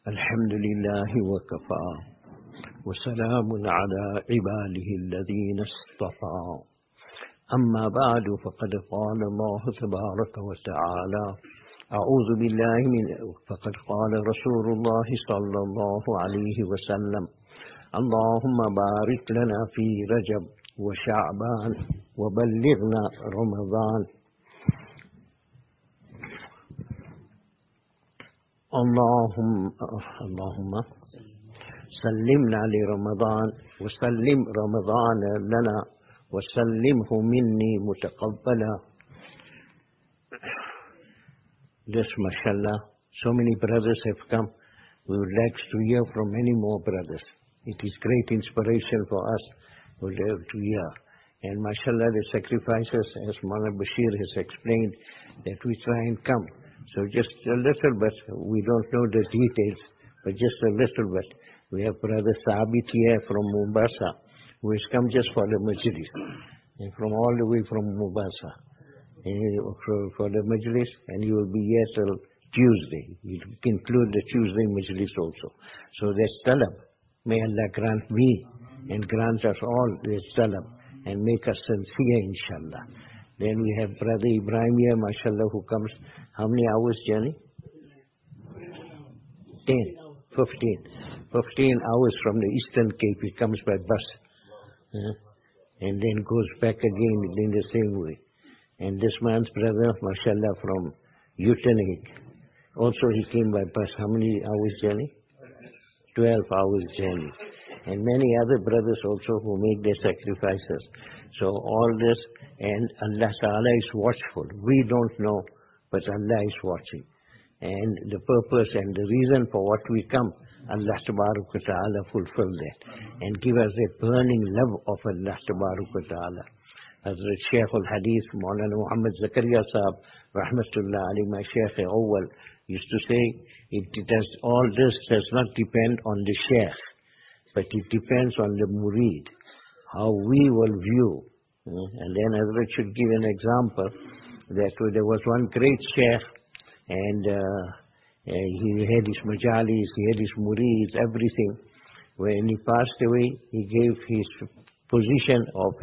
الحمد لله وكفى وسلام على عباده الذين اصطفى أما بعد فقد قال الله تبارك وتعالى أعوذ بالله فقد قال رسول الله صلى الله عليه وسلم اللهم بارك لنا في رجب وشعبان وبلغنا رمضان اللهم سلمنا لرمضان وسلم رمضان لنا وسلمه مني متقبلا. Yes, mashallah, so many brothers have come. We would like to hear from many more brothers. It is great inspiration for us to hear. And mashallah, the sacrifices, as Mawlana Bashir has explained, that we try and come. So just a little bit, we don't know the details, but just a little bit. We have Brother Sabit here from Mombasa, who has come just for the majlis, and from all the way from Mombasa, for the majlis, and you will be here till Tuesday. We conclude the Tuesday majlis also. So there's talab. May Allah grant me and grant us all this talab, and make us sincere, inshallah. Then we have Brother Ibrahim here, mashallah, who comes, how many hours journey? 15 hours from the Eastern Cape. He comes by bus. And then goes back again in the same way. And this man's brother, mashallah, from Utenhage. Also he came by bus. How many hours journey? 12 hours journey. And many other brothers also who make their sacrifices. So all this, and Allah Ta'ala is watchful. We don't know, but Allah is watching. And the purpose and the reason for what we come, Allah Ta'ala fulfill that. And give us a burning love of Allah Ta'ala. Hazrat Shaykh al-Hadith, Maulana Muhammad Zakaria Sahab, Rahmatullah Ali, my Shaykh Awwal, used to say, all this does not depend on the Shaykh, but it depends on the Murid, how we will view. And then Hazrat should give an example that there was one great Shaykh, and he had his majalis, he had his murids, everything. When he passed away, he gave his position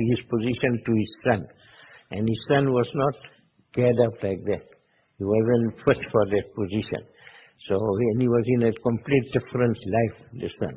to his son. And his son was not cared up like that. He wasn't fit for that position. So, and he was in a complete different life, the son.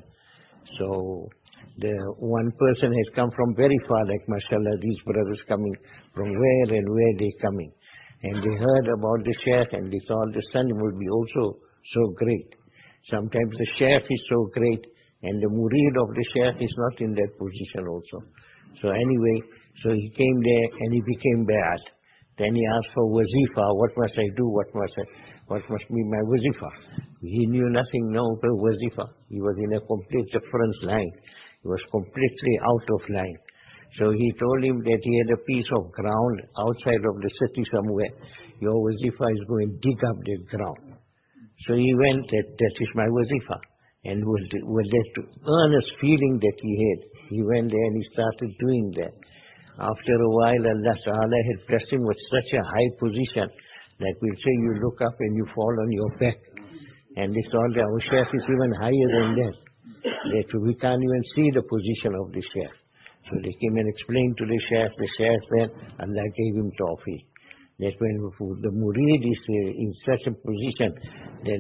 So, the one person has come from very far, like mashallah, these brothers coming from where and where they coming. And they heard about the Shaykh and they thought the son will be also so great. Sometimes the Shaykh is so great and the murid of the Shaykh is not in that position also. So anyway, so he came there and he became Bai'at. Then he asked for wazifa. What must I do? What must be my wazifa? He knew nothing, no wazifa. He was in a complete different line. He was completely out of line. So he told him that he had a piece of ground outside of the city somewhere. Your wazifa is going to dig up the ground. So he went, that is my wazifa. And with that earnest feeling that he had, he went there and he started doing that. After a while, Allah Ta'ala had blessed him with such a high position, like we'll say you look up and you fall on your back. And they thought that our Shaykh is even higher than that. That we can't even see the position of the Shaykh. So they came and explained to the Shaykh then Allah gave him tawfiq. That when the murid is in such a position, then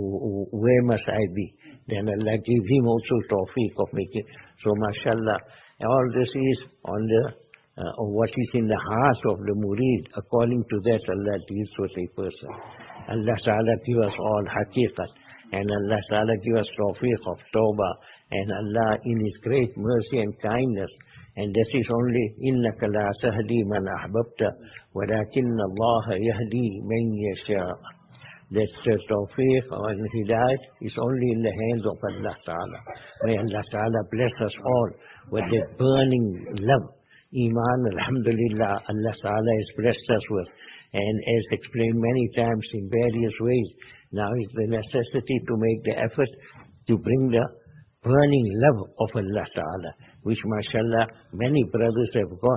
where must I be? Then Allah gave him also tawfiq of making. So mashallah, all this is on the what is in the heart of the murid. According to that, Allah deals with a person. Allah Ta'ala give us all haqiqat. And Allah Ta'ala give us tawfiq of tawbah. And Allah in His great mercy and kindness. And that is only إِنَّكَ لَا تَهْدِي مَنْ أَحْبَبْتَ وَلَكِنَّ اللَّهَ يَهْدِي مَنْ يَشَاءُ. That tawfiq and hidayat is only in the hands of Allah Ta'ala. May Allah Ta'ala bless us all with that burning love. Iman, alhamdulillah, Allah Ta'ala has blessed us with. And as explained many times in various ways, now is the necessity to make the effort to bring the burning love of Allah Ta'ala, which mashallah many brothers have got.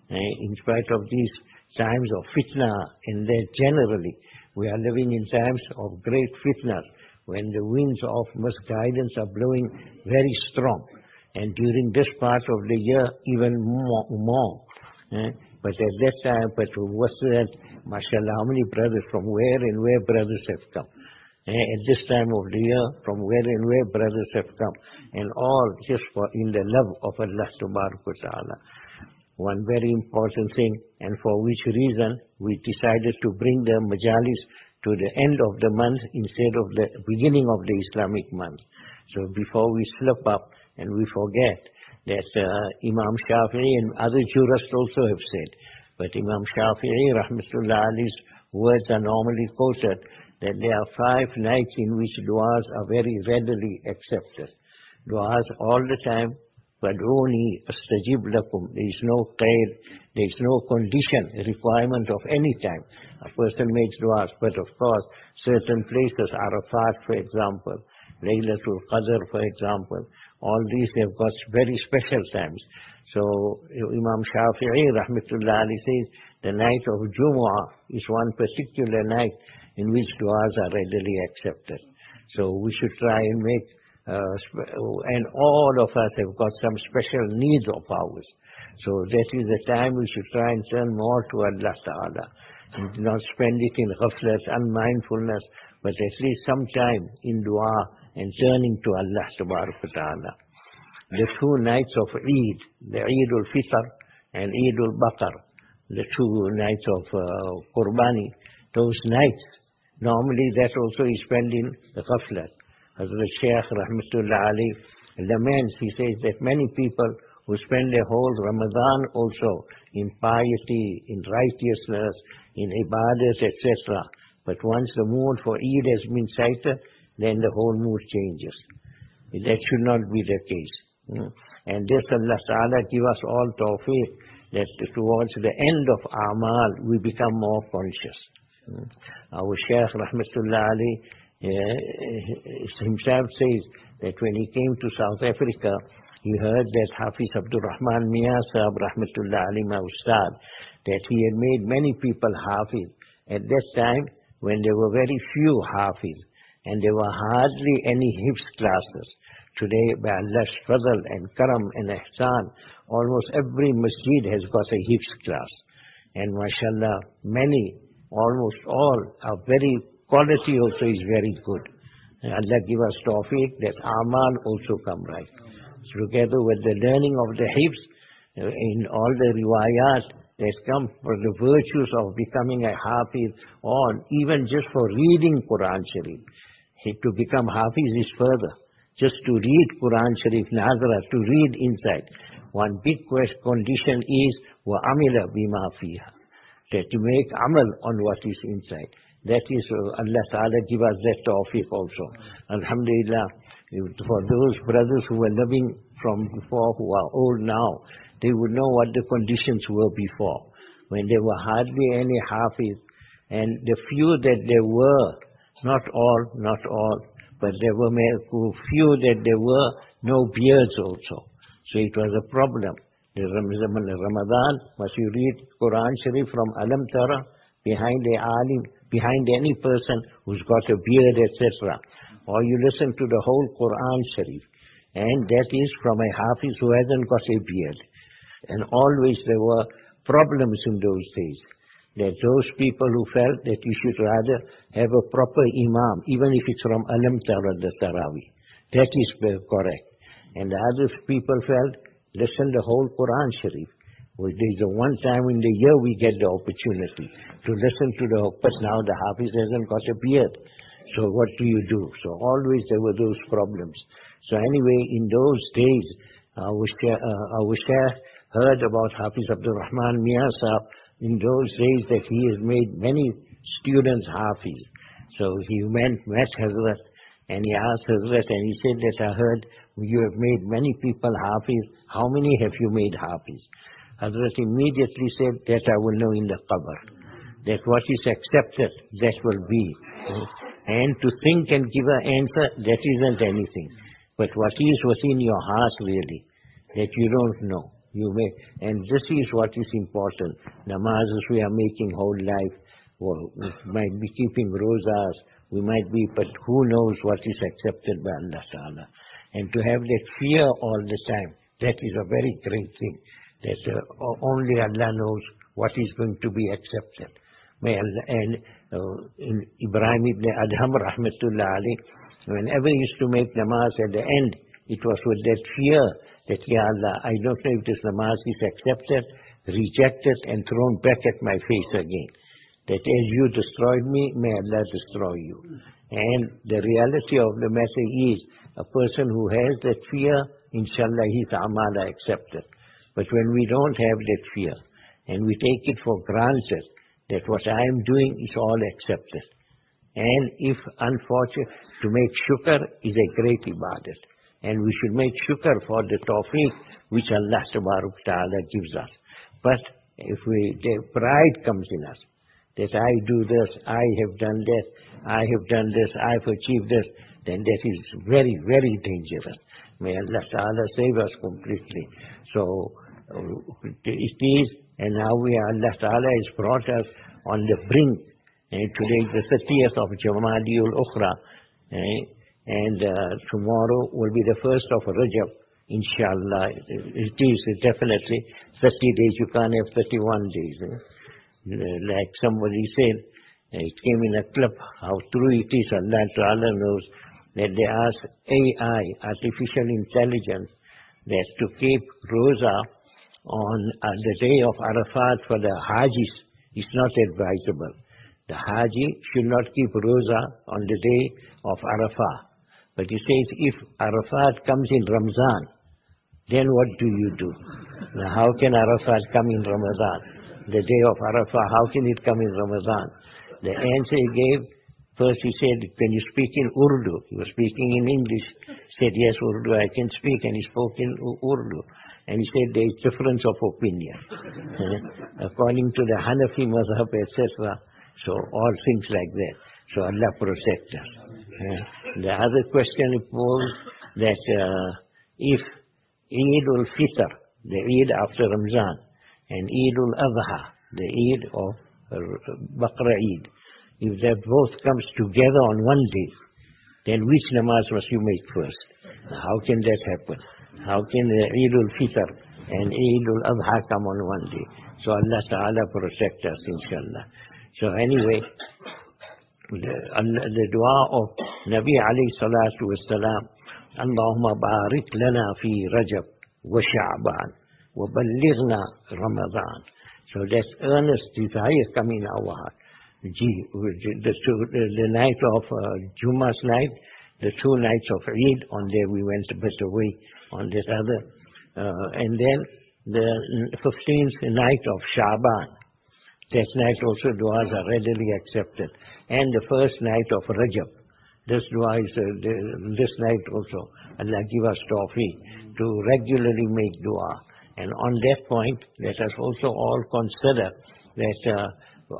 In spite of these times of fitna, and that generally we are living in times of great fitna, when the winds of misguidance are blowing very strong. And during this part of the year, even more. But at that time, what's that? MashaAllah, how many brothers, from where and where brothers have come. At this time of the year, from where and where brothers have come. And all just in the love of Allah Ta'ala. One very important thing, and for which reason we decided to bring the majalis to the end of the month instead of the beginning of the Islamic month. So before we slip up and we forget that Imam Shafi'i and other jurists also have said, but Imam Shafi'i, rahmatullah alayh's words are normally quoted, that there are 5 nights in which du'as are very readily accepted. Du'as all the time, فَادْعُونِي أَسْتَجِبْ لَكُمْ. There is no qaid, there is no condition, requirement of any time. A person makes du'as, but of course, certain places, Arafat for example, Laylatul Qadr for example, all these have got very special times. So Imam Shafi'i rahmatullah alayhi says, the night of Jumu'ah is one particular night in which du'as are readily accepted. So we should try and make and all of us have got some special needs of ours. So that is the time we should try and turn more to Allah Ta'ala. And not spend it in ghaflat, unmindfulness, but at least some time in dua and turning to Allah Ta'ala. The 2 nights of Eid, the Eid al-Fitr and Eid al-Baqar, the 2 nights of Qurbani, those nights, normally that also is spent in ghaflat. Hazrat Shaykh Rahmatullah Ali laments, he says that many people who spend their whole Ramadan also in piety, in righteousness, in ibadat, etc. But once the mood for Eid has been sighted, then the whole mood changes. That should not be the case. And this Allah Ta'ala give us all tawfiq that towards the end of Amal we become more conscious. Our Shaykh Rahmatullah Ali himself says that when he came to South Africa, he heard that Hafiz Abdul Rahman Mia Sahab Rahmatullah Ali my Ustad, that he had made many people Hafiz. At that time, when there were very few Hafiz, and there were hardly any Hifz classes. Today, by Allah's fadl and karam and ihsan, almost every masjid has got a Hifz class. And mashallah, many, almost all, are very, quality also is very good. And Allah give us tawfiq that Amal also come right. So together with the learning of the Hifz, in all the riwayat that come for the virtues of becoming a Hafiz, or even just for reading Quran Sharif. To become Hafiz is further. Just to read Quran Sharif, Nazara, to read inside. One big condition is, وَعَمِلَ بِمَا فِيهَا. That to make amal on what is inside. That is, Allah Ta'ala give us that tawfiq also. Alhamdulillah, for those brothers who were living from before, who are old now, they would know what the conditions were before. When there were hardly any Hafiz, and the few that there were, not all, but there were few that there were no beards also. So it was a problem. The Ramadan, must you read Quran Sharif from Alam Tara, behind the alim, behind any person who's got a beard, etc. Or you listen to the whole Quran Sharif. And that is from a Hafiz who hasn't got a beard. And always there were problems in those days. That those people who felt that you should rather have a proper imam, even if it's from Alam Tara, the Taraweeh. That is correct. And the other people felt, listen the whole Quran Sharif. Well, there's a one time in the year we get the opportunity to listen to but now the Hafiz hasn't got a beard. So what do you do? So always there were those problems. So anyway, in those days, our Shaykh heard about Hafiz Abdul Rahman Mia Sahab in those days that he has made many students Hafiz. So he met Hazrat and he asked Hazrat and he said that I heard you have made many people Hafiz. How many have you made Hafiz? Hazrat immediately said that I will know in the qabr. That what is accepted, that will be. And to think and give an answer, that isn't anything. But what is within your heart really, that you don't know. And this is what is important. Namazes we are making whole life, or might be keeping rosas, We might be, but who knows what is accepted by Allah Ta'ala. And to have that fear all the time, that is a very great thing. That only Allah knows what is going to be accepted. May Allah, and in Ibrahim ibn Adham rahmatullah alayh, whenever he used to make namaz at the end, it was with that fear that, Ya Allah, I don't know if this namaz is accepted, rejected, and thrown back at my face again. That as you destroyed me, may Allah destroy you. And the reality of the matter is, a person who has that fear, inshallah, his amal are accepted. But when we don't have that fear, and we take it for granted that what I am doing is all accepted. And if unfortunate, to make shukr is a great ibadat. And we should make shukr for the tawfiq which Allah Tabaruk Ta'ala gives us. But if the pride comes in us, that I do this, I have done that, I have done this, I have achieved this, then that is very, very dangerous. May Allah Ta'ala save us completely. So it is, and now Allah Ta'ala has brought us on the brink. And today is the 30th of Jamadiul Ukhra, and tomorrow will be the 1st of Rajab, inshallah. It is definitely 30 days, you can't have 31 days. Like somebody said, it came in a clip, how true it is, Allah Ta'ala knows, that they asked AI, artificial intelligence, that to keep Roza on the day of Arafat for the Hajis is not advisable. The Haji should not keep Roza on the day of Arafat. But he says, if Arafat comes in Ramzan, then what do you do? Now, how can Arafat come in Ramadan? The day of Arafah, how can it come in Ramadan? The answer he gave, first he said, can you speak in Urdu? He was speaking in English. He said, yes, Urdu, I can speak. And he spoke in Urdu. And he said, there is difference of opinion. According to the Hanafi Mazhab, etc. So all things like that. So Allah protect us. The other question posed that if Eid al-Fitr, the Eid after Ramzan, and Eid al-Adha, the Eid of Baqra Eid, if that both comes together on one day, then which namaz must you make first? How can that happen? How can the Eid al-Fitr and Eid al-Adha come on one day? So Allah Ta'ala protect us, inshallah. So anyway, the dua of Nabi alayhi salatu wassalam, Allahumma barik lana fi Rajab wa Sha'ban wa ballighna Ramadan. So that earnest desire come in our heart. The night of Jummah's night, the 2 nights of Eid, on there we went a bit away on this other. And then the 15th night of Sha'ban. That night also du'as are readily accepted. And the first night of Rajab. This dua is, this night also, Allah give us tawfiq to regularly make dua. And on that point, let us also all consider that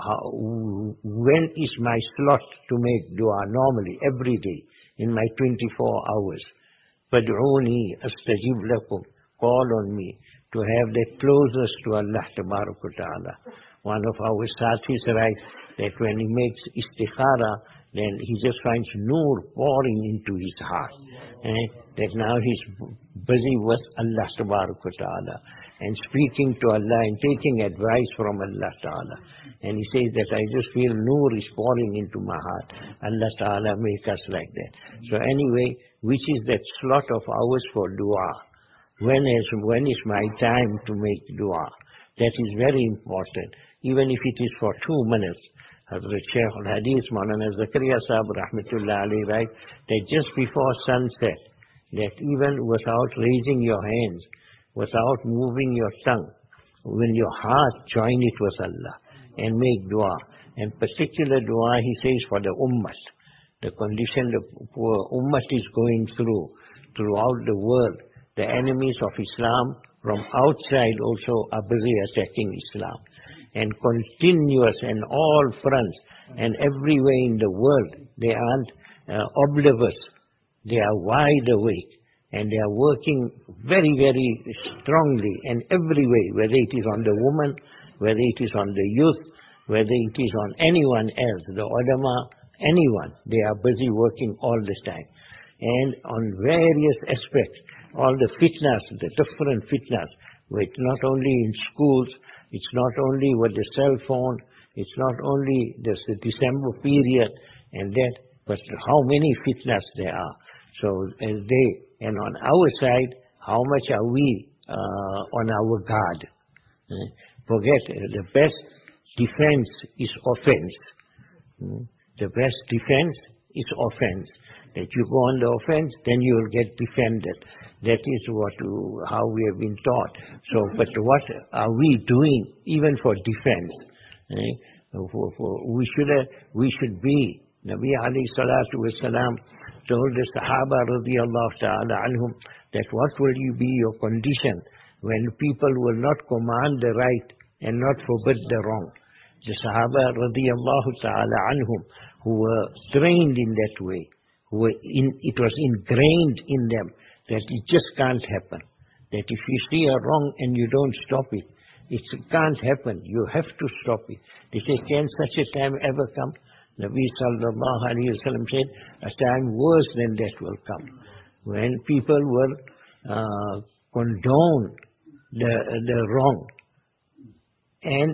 when is my slot to make dua normally, every day, in my 24 hours. Fad'uni astajib lakum. Call on me to have that closest to Allah Ta'ala. One of our sathis writes that when he makes istikhara, then he just finds nur pouring into his heart. That now he's busy with Allah Ta'ala and speaking to Allah and taking advice from Allah Ta'ala. And he says that I just feel nur is pouring into my heart. Allah Ta'ala make us like that. So anyway, which is that slot of ours for dua? When is my time to make dua? That is very important. Even if it is for 2 minutes. Hazrat Shaykh al-Hadith, Maulana Zakaria Sahib Rahmatullah alayhi, right, that just before sunset, that even without raising your hands, without moving your tongue, when your heart join it with Allah and make dua. And particular dua, he says, for the ummah, the condition the poor ummah is going throughout the world. The enemies of Islam from outside also are busy attacking Islam. And continuous and all fronts and everywhere in the world, they aren't oblivious. They are wide awake and they are working very, very strongly and every way, whether it is on the woman, whether it is on the youth, whether it is on anyone else, the ulama anyone. They are busy working all the time. And on various aspects, all the fitnas, the different fitnas, with not only in schools, it's not only with the cell phone, it's not only this December period and that, but how many fitnas there are. So and on our side, how much are we on our guard? Forget, the best defense is offense. The best defense is offense. That you go on the offense, then you will get defended. That is how we have been taught. So, but what are we doing even for defense? We should be. Nabi alayhi salatu wasalam told the Sahaba radiyallahu ta'ala anhum that what will you be your condition when people will not command the right and not forbid the wrong. The Sahaba radiyallahu ta'ala anhum who were trained in that way, it was ingrained in them that it just can't happen. That if you see a wrong and you don't stop it, it can't happen. You have to stop it. They say, can such a time ever come? Nabi sallallahu alayhi wa sallam said, a time worse than that will come. When people will condone the wrong and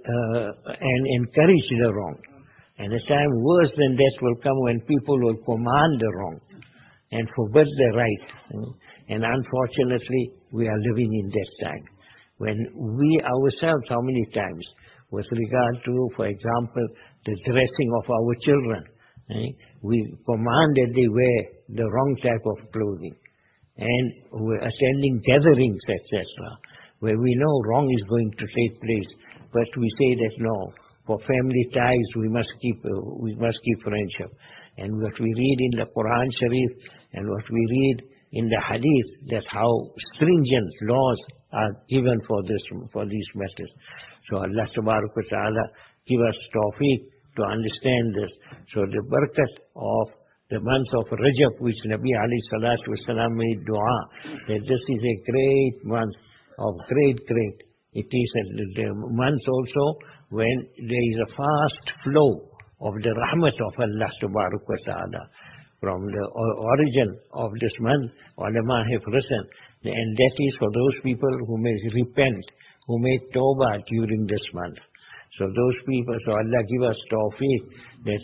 encourage the wrong. And a time worse than that will come when people will command the wrong and forbid the right. And unfortunately, we are living in that time. When we ourselves, how many times, with regard to, for example, the dressing of our children, we command that they wear the wrong type of clothing. And we're attending gatherings, etc., where we know wrong is going to take place, but we say that no, for family ties we must keep friendship. And what we read in the Quran Sharif and what we read in the Hadith, that how stringent laws are given for these matters. So Allah Tabarak wa Ta'ala give us tawfiq to understand this. So the barakat of the month of Rajab, which Nabi alayhi salatu wasalam made dua, that this is a great month of great. It is the month also when there is a fast flow of the rahmat of Allah Tabarak wa Ta'ala. From the origin of this month, ulama have written, and that is for those people who may repent, who make tawbah during this month. So those people, so Allah give us tawfiq that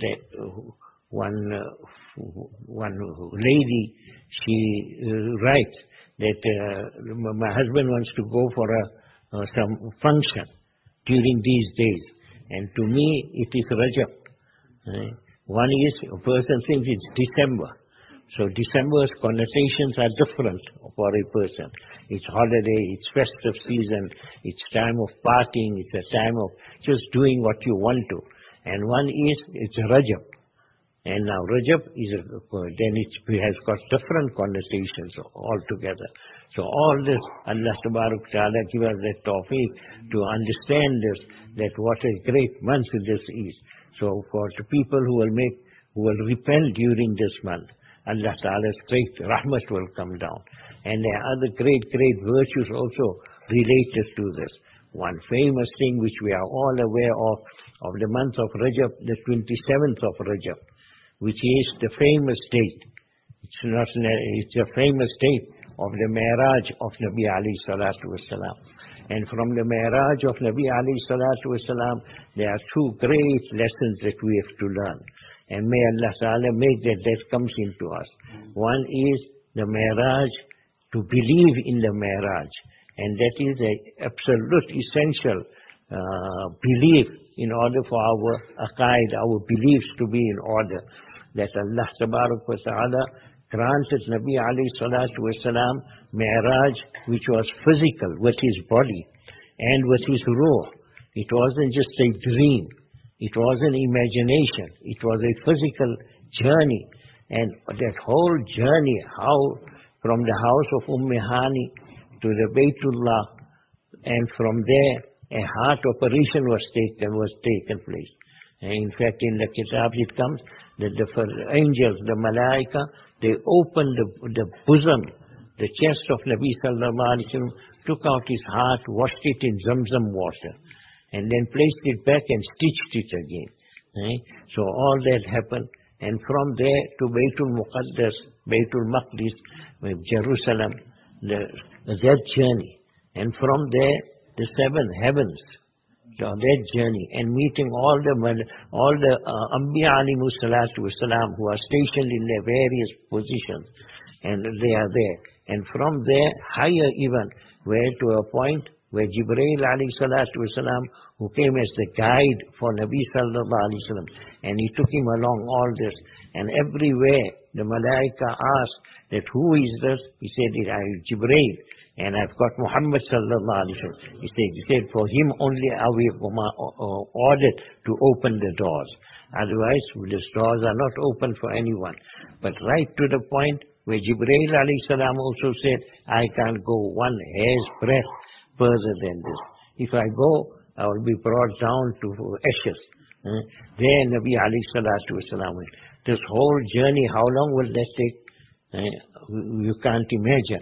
one lady, she writes that my husband wants to go for some function during these days, and to me it is Rajab. One is, a person thinks it's December. So December's connotations are different for a person. It's holiday, it's festive season, it's time of partying, it's a time of just doing what you want to. And one is, it's Rajab. And now Rajab is, then it has got different connotations altogether. So all this, Allah Tabarak Ta'ala give us that tawfiq to understand this, that what a great month this is. So for the people who will repent during this month, Allah Ta'ala's great rahmat will come down. And there are other great virtues also related to this. One famous thing which we are all aware of the month of Rajab, the 27th of Rajab, which is the famous date. It's a famous date of the Mi'raj of Nabi alayhi salatu wasalam. And from the Mi'raj of Nabi alayhi salatu wasalam, there are two great lessons that we have to learn. And may Allah Ta'ala make that comes into us. One is the Mi'raj, to believe in the Mi'raj. And that is an absolute essential belief in order for our aqaid, our beliefs to be in order. That Allah Tabarak wa Ta'ala granted Nabi alayhi salatu wasalam Mi'raj, which was physical, with his body and with his ruh. It wasn't just a dream. It was an imagination. It was a physical journey. And that whole journey, how from the house of Hani to the Baytullah, and from there a heart operation was taken place. And in fact, in the Kitab it comes that the angels, the Malaika, they opened the bosom, the chest of Nabi sallallahu alaihi wasallam, took out his heart, washed it in Zamzam water, and then placed it back and stitched it again. So all that happened. And from there to Baytul Muqaddas, Baytul Maqdis, Jerusalem, that journey. And from there, the 7 heavens, so that journey, and meeting all the Anbiya alayhimu salatu wasalam who are stationed in their various positions, and they are there. And from there, higher even, where to a point where Jibreel alayhi salatu wasalam, who came as the guide for Nabi sallallahu alayhi wasallam, and he took him along all this. And everywhere, the Malaika asked that who is this? He said, I am Jibreel, and I've got Muhammad sallallahu alayhi wasallam. He said, for him only are we ordered to open the doors. Otherwise, these doors are not open for anyone. But right to the point where Jibreel alayhi salam also said, I can't go one hair's breadth further than this. If I go, I will be brought down to ashes. There Nabi alayhi salatu wasalam went. This whole journey, how long will that take? You can't imagine.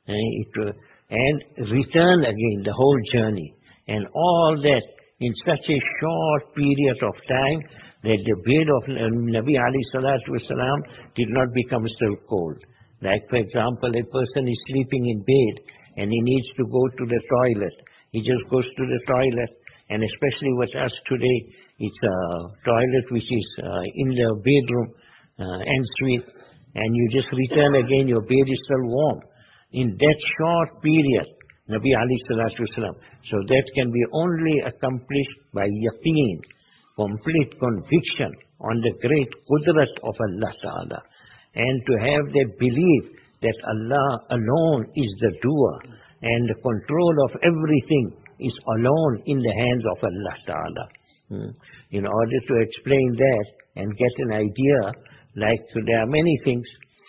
And return again, the whole journey. And all that in such a short period of time that the bed of Nabi alayhi salatu wasalam did not become still cold. Like for example, a person is sleeping in bed and he needs to go to the toilet. He just goes to the toilet, and especially with us today, it's a toilet which is in the bedroom en suite, and you just return again, your bed is still warm. In that short period, Nabi alayhi salatu wasalam, so that can be only accomplished by yaqeen, complete conviction on the great qudrat of Allah Ta'ala, and to have that belief that Allah alone is the doer, and the control of everything is alone in the hands of Allah Ta'ala. In order to explain that and get an idea, like there are many things,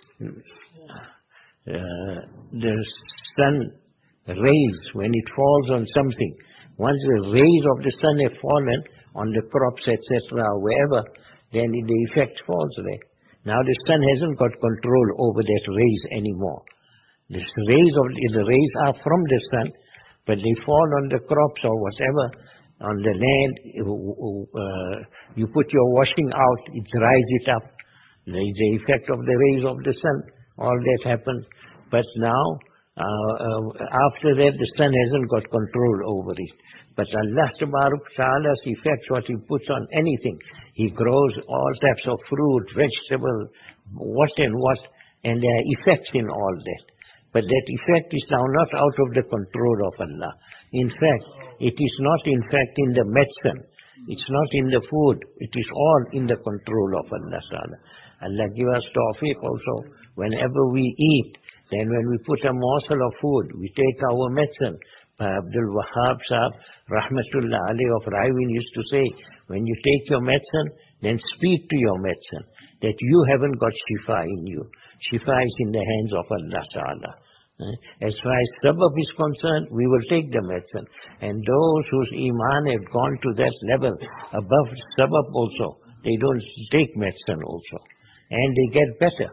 the sun rays, when it falls on something, once the rays of the sun have fallen on the crops, etc., wherever, then the effect falls there. Now the sun hasn't got control over that rays anymore. The rays are from the sun, but they fall on the crops or whatever, on the land. You put your washing out, it dries it up. There is the effect of the rays of the sun. All that happens. But now, after that, the sun hasn't got control over it. But Allah Ta'ala's effects, what He puts on anything, He grows all types of fruit, vegetables, what and what, and there are effects in all that. But that effect is now not out of the control of Allah. In fact, it is not in fact in the medicine. It's not in the food. It is all in the control of Allah Ta'ala. Allah give us tawfiq also. Whenever we eat, then when we put a morsel of food, we take our medicine. Abdul Wahab Sahab, Rahmatullah alayhi of Raivin used to say, when you take your medicine, then speak to your medicine, that you haven't got shifa in you. Shifa is in the hands of Allah Ta'ala. As far as sabab is concerned, we will take the medicine. And those whose iman have gone to that level, above sabab also, they don't take medicine also. And they get better.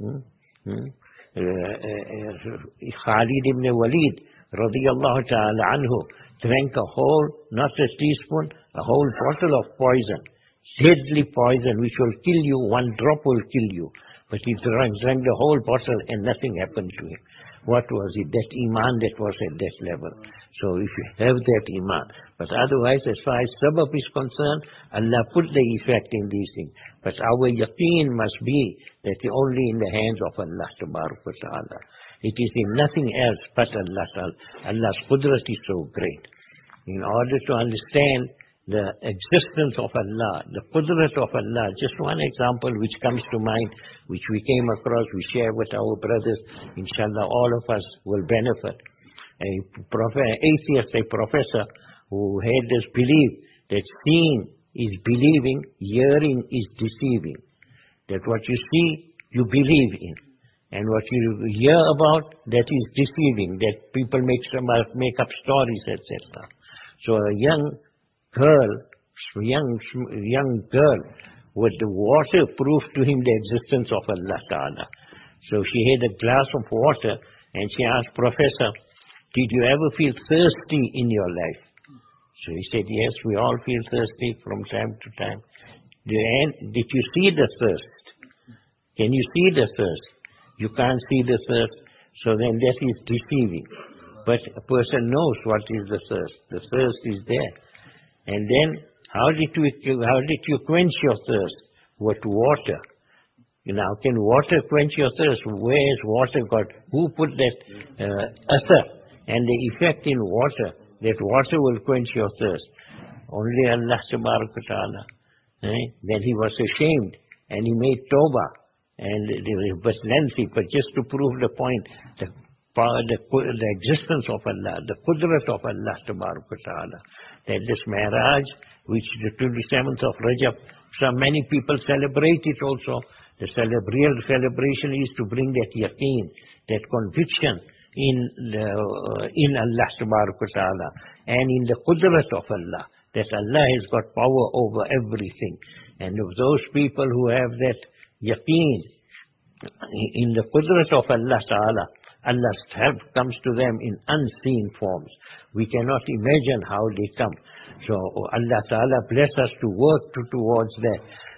Khalid ibn Walid, radiyallahu ta'ala anhu, drank a whole, not a teaspoon, a whole bottle of poison, deadly poison, which will kill you, one drop will kill you. But he drank the whole bottle and nothing happened to him. What was it? That iman that was at that level. So if you have that iman. But otherwise, as far as sabab is concerned, Allah put the effect in these things. But our yaqeen must be that only in the hands of Allah Ta'ala. It is in nothing else but Allah Ta'ala. Allah's qudrat is so great. In order to understand the existence of Allah, the qudrat of Allah, just one example which comes to mind, which we came across, we share with our brothers, inshallah all of us will benefit. Atheist, a professor who had this belief that seeing is believing, hearing is deceiving. That what you see, you believe in. And what you hear about, that is deceiving, that people make up stories, etc. So a young girl with the water proved to him the existence of Allah Ta'ala. So she had a glass of water and she asked, Professor, did you ever feel thirsty in your life? So he said, yes, we all feel thirsty from time to time. Did you see the thirst? Can you see the thirst? You can't see the thirst, so then that is deceiving. But a person knows what is the thirst. The thirst is there. And then, how did you quench your thirst? With water. Now, can water quench your thirst? Where is water got? Who put that athar and the effect in water, that water will quench your thirst? Only Allah Subhanahu wa Ta'ala. Then he was ashamed and he made tawbah. And it was lengthy, but just to prove the point, the existence of Allah, the qudrat of Allah Subhanahu wa Ta'ala, that this Mi'raj, which the 27th of Rajab, many people celebrate it also. The real celebration is to bring that yaqeen, that conviction in Allah Subhanahu wa Ta'ala and in the qudrat of Allah, that Allah has got power over everything. And of those people who have that yaqeen in the qudrat of Allah Ta'ala, Allah's help comes to them in unseen forms. We cannot imagine how they come. So Allah Ta'ala bless us to work towards that.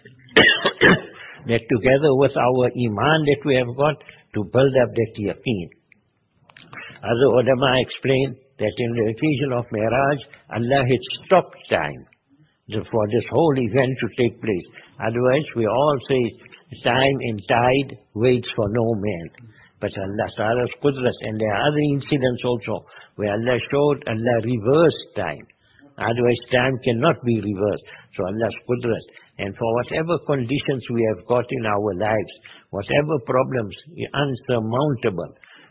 That together with our iman that we have got, to build up that yaqeen. Other ulama explained that in the occasion of Mi'raj, Allah had stopped time for this whole event to take place. Otherwise, we all say time and tide waits for no man. But Allah Ta'ala's qudrat, and there are other incidents also where Allah showed Allah reversed time. Otherwise, time cannot be reversed. So Allah's qudrat. And for whatever conditions we have got in our lives, whatever problems, unsurmountable,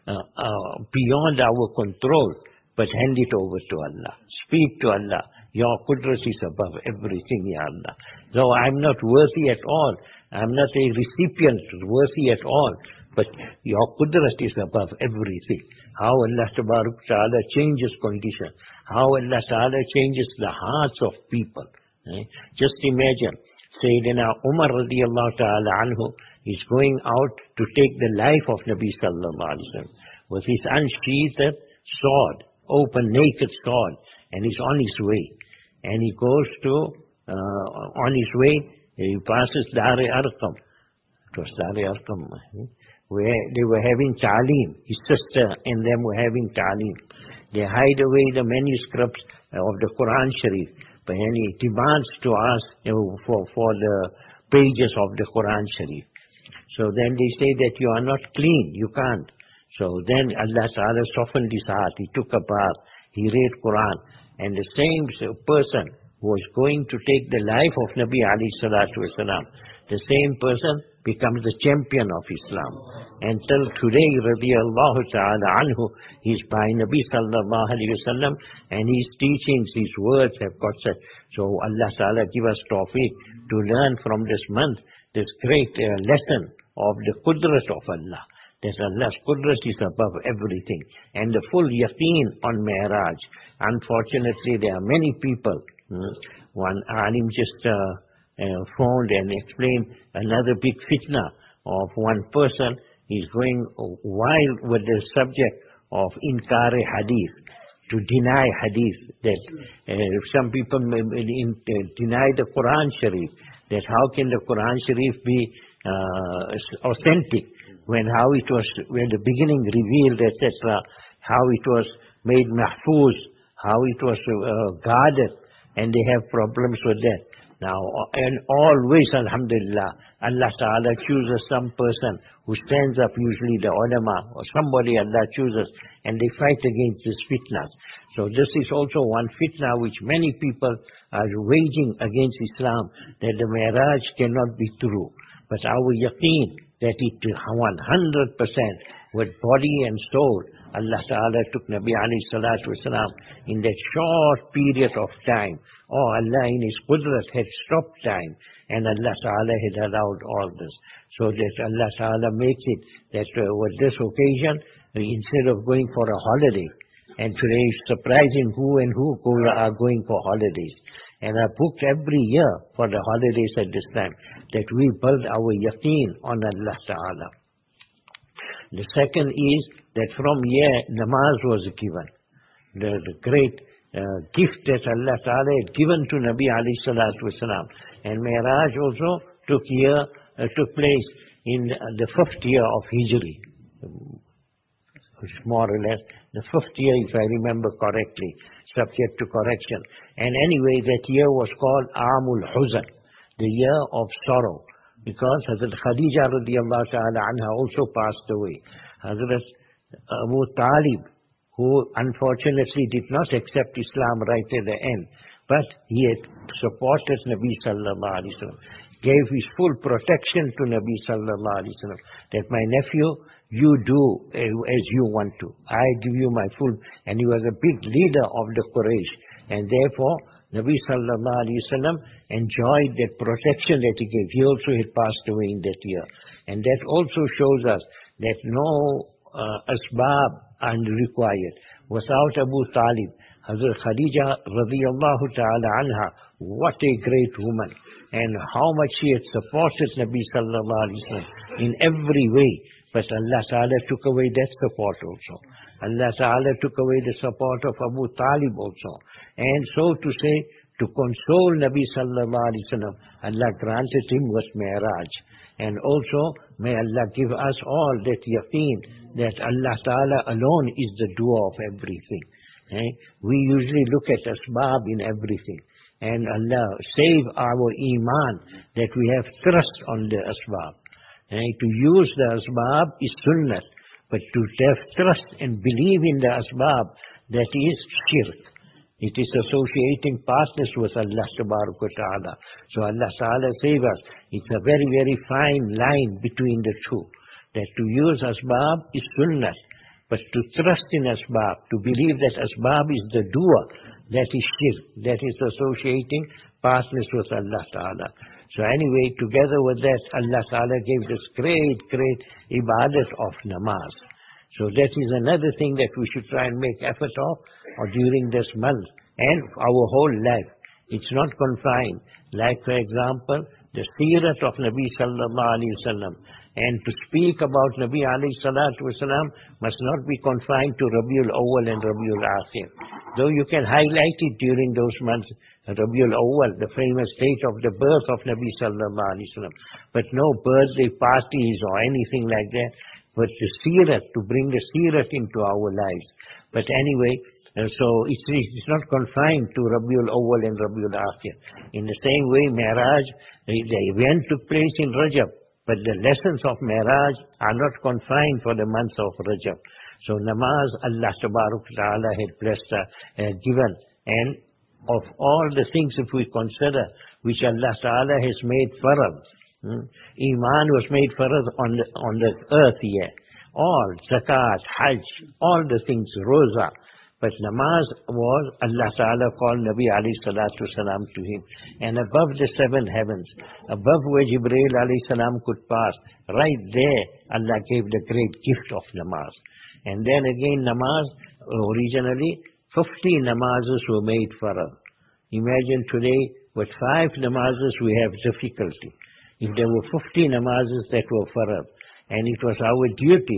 beyond our control, but hand it over to Allah. Speak to Allah. Your qudrat is above everything, Ya Allah. Though I'm not worthy at all, I'm not a recipient worthy at all, but your qudrat is above everything. How Allah Ta'ala changes conditions. How Allah Ta'ala changes the hearts of people. Just imagine, Sayyidina Umar radiallahu ta'ala anhu is going out to take the life of Nabi sallallahu alaihi wasallam with his unsheathed sword, open naked sword, and he's on his way. And he goes to, on his way, he passes Dar-e Arqam. It was Dar-e Arqam, where they were having ta'aleem. His sister and them were having ta'aleem. They hide away the manuscripts of the Quran Sharif. But he demands to us for the pages of the Quran Sharif. So then they say that you are not clean, you can't. So then Allah Ta'ala softened his heart. He took a bath, he read Quran. And the same person who was going to take the life of Nabi alayhi salatu wasalam, the same person becomes the champion of Islam. Until today, radiallahu ta'ala anhu, he's by Nabi sallallahu alayhi wasallam, and his teachings, his words have got such. So Allah Ta'ala give us tawfiq to learn from this month, this great lesson of the qudrat of Allah. That Allah's qudrat is above everything. And the full yaqeen on Mi'raj. Unfortunately, there are many people. One alim just phoned and explained another big fitna of one person. He's going wild with the subject of inkar hadith, to deny hadith. That some people deny the Quran Sharif. That how can the Quran Sharif be authentic when the beginning revealed, etc., how it was made mahfuz, how it was guarded, and they have problems with that. Now, and always, alhamdulillah, Allah Ta'ala chooses some person who stands up, usually the ulama, or somebody Allah chooses, and they fight against this fitna. So this is also one fitna which many people are waging against Islam, that the Mi'raj cannot be true. But our yaqeen, that it 100% with body and soul, Allah Ta'ala took Nabi alayhi salatu wasalam in that short period of time. Oh, Allah in His qudrat had stopped time, and Allah Ta'ala had allowed all this. So that Allah Ta'ala makes it that with this occasion, instead of going for a holiday, and today is surprising who and who are going for holidays. And are booked every year for the holidays at this time, that we build our yaqeen on Allah Ta'ala. The second is that from here namaz was given. The great gift that Allah Ta'ala had given to Nabi alayhi salatu wasalam, And Mi'raj also took place in the 5th year of Hijri. More or less the 5th year, if I remember correctly, subject to correction. And anyway, that year was called Amul Huzn, the year of sorrow, because Hazrat Khadija radiallahu ta'ala anha also passed away. Hazrat Abu Talib, who unfortunately did not accept Islam right at the end, but he had supported Nabi sallallahu alaihi wasallam, gave his full protection to Nabi sallallahu alaihi wasallam, that my nephew, you do as you want to. I give you my full, and he was a big leader of the Quraysh, and therefore Nabi sallallahu alaihi wasallam enjoyed that protection that he gave. He also had passed away in that year, and that also shows us that no asbab are required. Without Abu Talib, Hazrat Khadija radiyallahu ta'ala anha, what a great woman, and how much she had supported Nabi sallallahu alaihi wasallam in every way. But Allah Ta'ala took away that support also. Allah Ta'ala took away the support of Abu Talib also. And so to say, to console Nabi sallallahu alaihi wasallam, Allah granted him was Mi'raj. And also, may Allah give us all that yaqeen that Allah Ta'ala alone is the doer of everything. We usually look at asbab in everything. And Allah save our iman that we have trust on the asbab. To use the asbab is sunnah, but to have trust and believe in the asbab, that is shirk. It is associating partners with Allah Ta'ala. So Allah Ta'ala save us. It's a very, very fine line between the two. That to use asbab is sunnah, but to trust in asbab, to believe that asbab is the doer, that is shirk. That is associating partners with Allah Ta'ala. So anyway, together with that, Allah Ta'ala gave this great, great ibadat of namaz. So that is another thing that we should try and make effort of, or during this month, and our whole life. It's not confined. Like for example, the seerat of Nabi sallallahu alaihi wasallam. And to speak about Nabi alayhi salatu wasalam must not be confined to Rabiul Awwal and Rabiul Akhir. Though you can highlight it during those months, Rabiul Awwal, the famous date of the birth of Nabi sallallahu alaihi wasallam. But no birthday parties or anything like that. But the seerat, to bring the seerat into our lives. But anyway, so it's not confined to Rabiul Awwal and Rabiul Akhir. In the same way, Mi'raj, the event took place in Rajab. But the lessons of Mi'raj are not confined for the month of Rajab. So namaz, Allah Ta'ala had blessed, given. And of all the things, if we consider, which Allah Ta'ala has made farad, Iman was made farad on the earth here. All, zakat, hajj, all the things, roza. But namaz was, Allah Ta'ala called Nabi alayhi salatu salam to him. And above the 7 heavens, above where Jibreel alayhi salam could pass, right there, Allah gave the great gift of namaz. And then again namaz, originally, 50 namazes were made farad. Imagine today, with 5 namazes we have difficulty. If there were 50 namazes that were farad, and it was our duty,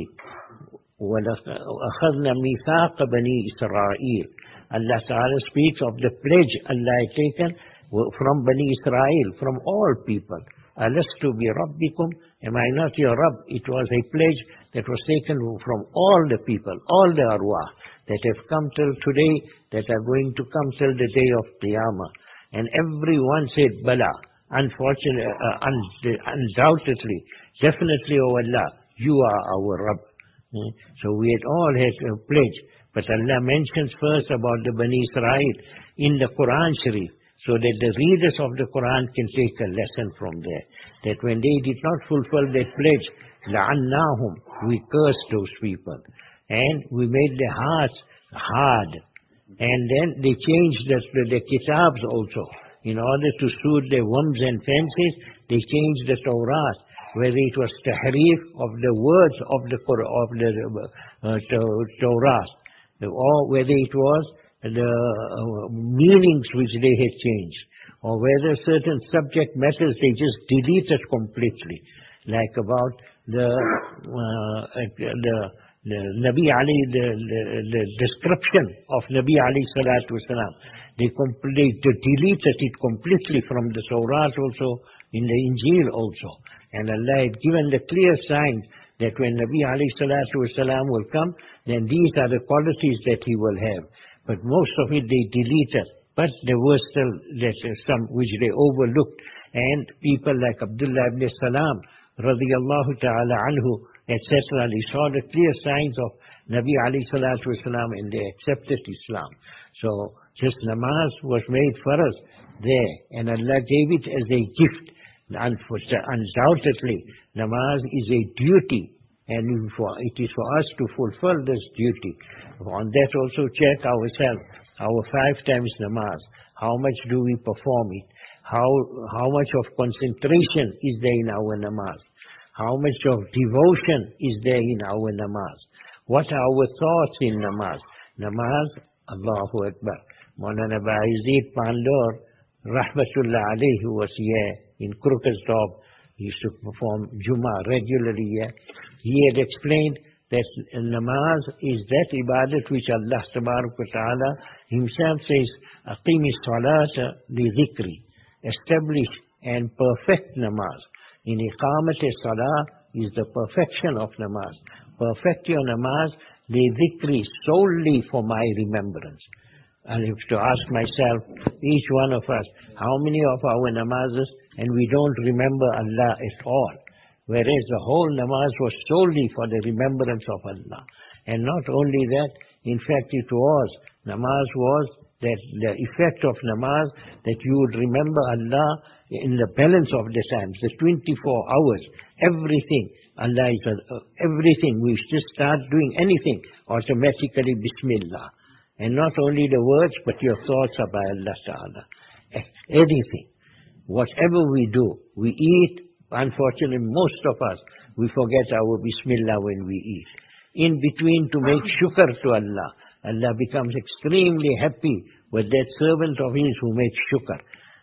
وَأَخَذْنَا مِيثَاقَ بَنِي إِسْرَائِيلَ. Allah Ta'ala speaks of the pledge Allah had taken from Bani Israel, from all people. أَلَسْتُ بِرَبِّكُمْ. Am I not your Rabb? It was a pledge that was taken from all the people, all the arwah that have come till today, that are going to come till the day of Qiyamah. And everyone said, Bala. Unfortunately, undoubtedly, definitely, O Allah, you are our Rabb. So we had all had a pledge. But Allah mentions first about the Bani Israel in the Quran Sharif, so that the readers of the Quran can take a lesson from there. That when they did not fulfill that pledge, لَعَنَّاهُمْ, we cursed those people. And we made their hearts hard. And then they changed the kitabs also. In order to suit their whims and fancies, they changed the Torah, whether it was tahrif of the words of the Torah, or whether it was the meanings which they had changed, or whether certain subject matters they just deleted completely, like about the Nabi Ali, the description of Nabi Ali Salatu Wasalam, they deleted it completely from the Tawrat also, in the Injil also. And Allah had given the clear signs that when Nabi Ali Salatu Wasalam will come, then these are the qualities that he will have. But most of it they deleted. But there were still some which they overlooked. And people like Abdullah ibn Salam, radiyallahu ta'ala anhu, etc., they saw the clear signs of Nabi Ali Salatu Wasalam and they accepted Islam. So just namaz was made for us there. And Allah gave it as a gift. Undoubtedly, namaz is a duty, and it is for us to fulfill this duty. On that also check ourselves, our 5 times namaz, how much do we perform it? How much of concentration is there in our namaz? How much of devotion is there in our namaz? What are our thoughts in namaz? Namaz, Allahu Akbar. Maulana Ba'izid Pandor, Rahmatullah alayhi, who was here in Krugersdorp, he used to perform Jummah regularly here. He had explained that namaz is that ibadat which Allah Ta'ala himself says, Aqimi salata li dhikri. Establish and perfect namaz. In iqamat salah is the perfection of namaz. Perfect your namaz li dhikri, solely for my remembrance. I have to ask myself, each one of us, how many of our namazes, and we don't remember Allah at all. Whereas the whole namaz was solely for the remembrance of Allah. And not only that, in fact namaz was that the effect of namaz, that you would remember Allah in the balance of the times, the 24 hours, everything. Allah is everything. We just start doing anything, automatically Bismillah. And not only the words, but your thoughts are by Allah Ta'ala. Anything. Whatever we do, we eat. Unfortunately, most of us, we forget our Bismillah when we eat. In between, to make shukr to Allah, Allah becomes extremely happy with that servant of his who makes shukr.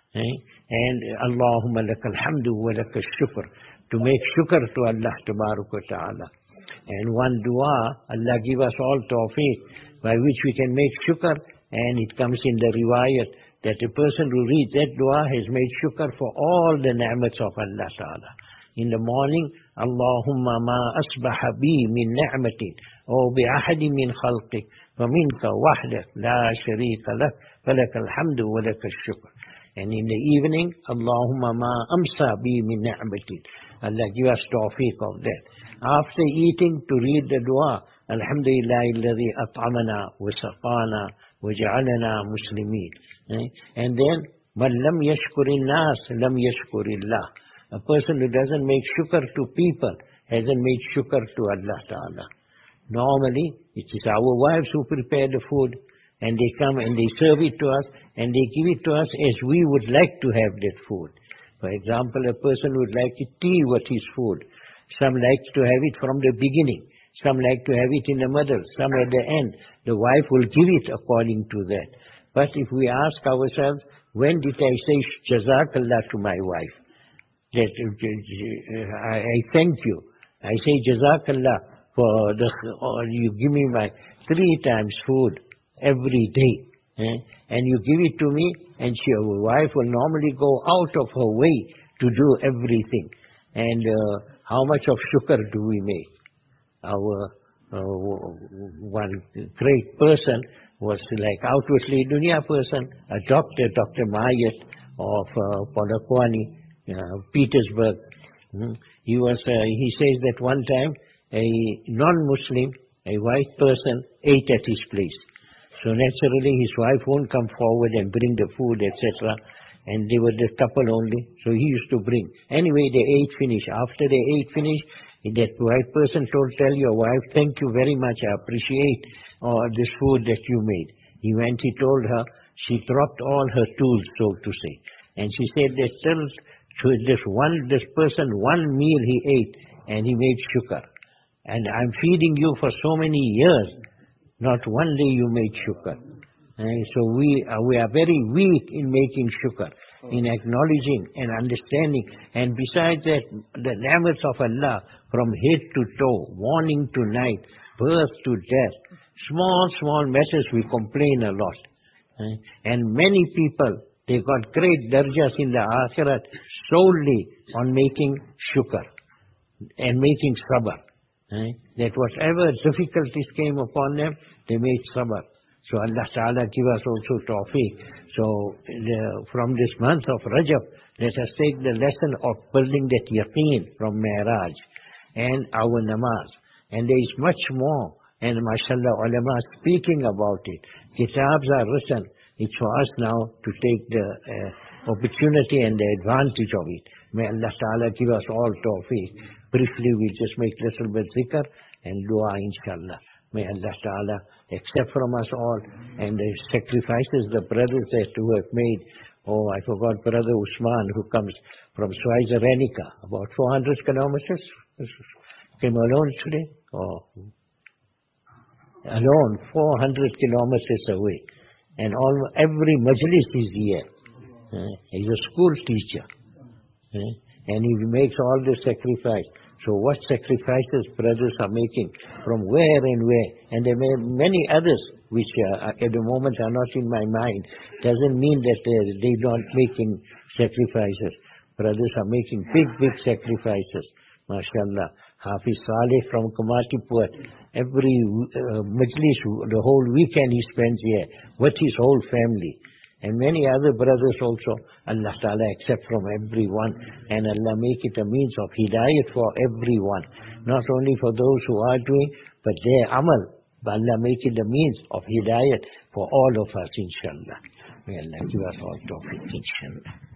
And Allahumma lakal hamdu wa lakal shukr. To make shukr to Allah Ta'ala. And one dua, Allah give us all tawfiq, by which we can make shukr, and it comes in the riwayat that a person who reads that dua has made shukr for all the ni'mats of Allah Ta'ala. In the morning, Allahumma ma asbaha bi min ni'matin, or bi ahadi min khalqik, faminka wahdak, la sharika lak, falakal hamdu wa lakal shukr. And in the evening, Allahumma ma amsa bi min ni'matin. Allah give us tawfiq of that. After eating, to read the dua, Alhamdulillah alladhi at'amana wa saqana wa ja'alana muslimin. And then, man lam yashkurin nas, lam yashkurillah. A person who doesn't make shukr to people hasn't made shukr to Allah Ta'ala. Normally, it is our wives who prepare the food, and they come and they serve it to us, and they give it to us as we would like to have that food. For example, a person would like tea with his food. Some like to have it from the beginning. Some like to have it in the middle. Some at the end. The wife will give it according to that. But if we ask ourselves, when did I say Jazakallah to my wife? That I thank you. I say Jazakallah for you give me my 3 times food every day. And you give it to me, and your wife will normally go out of her way to do everything. And how much of shukr do we make? Our one great person was like outwardly dunya person, a doctor, Dr. Mayat of Polokwane, Petersburg. He says that one time a non-Muslim, a white person, ate at his place. So naturally his wife won't come forward and bring the food, etc. And they were the couple only, so he used to bring. Anyway, they ate finish. After they ate finish, that white person tell your wife, thank you very much, I appreciate this food that you made. He went, he told her, she dropped all her tools, so to say. And she said that still this person, one meal he ate, and he made shukr. And I'm feeding you for so many years, not one day you made shukr. So we are very weak in making shukr, in acknowledging and understanding. And besides that, the ni'mats of Allah, from head to toe, morning to night, birth to death. Small matters we complain a lot. And many people, they got great darjas in the akhirat solely on making shukr and making sabr. That whatever difficulties came upon them, they made sabr. So Allah Ta'ala give us also tawfiq. So from this month of Rajab, let us take the lesson of building that yaqeen from Mi'raj and our namaz. And there is much more. And mashallah, ulama speaking about it. Kitabs are written. It's for us now to take the opportunity and the advantage of it. May Allah Ta'ala give us all tawfiq. Briefly, we'll just make little bit zikr and dua, inshallah. May Allah Ta'ala accept from us all and the sacrifices the brothers that who have made. Oh, I forgot Brother Usman, who comes from Schweizer-Rennica, about 400 kilometers. Came alone today? Oh, alone, 400 kilometers away. And every majlis is here. He's a school teacher. And he makes all the sacrifice. So what sacrifices brothers are making from where and where. And there are many others which at the moment are not in my mind. Doesn't mean that they're not making sacrifices. Brothers are making big sacrifices. MashaAllah. Hafiz Saleh from Kamatipur, every majlis, the whole weekend he spends here with his whole family. And many other brothers also, Allah Ta'ala accept from everyone. And Allah make it a means of hidayat for everyone. Not only for those who are doing, but their amal. But Allah make it a means of hidayat for all of us, inshallah. May Allah give us all tawfiq, inshallah.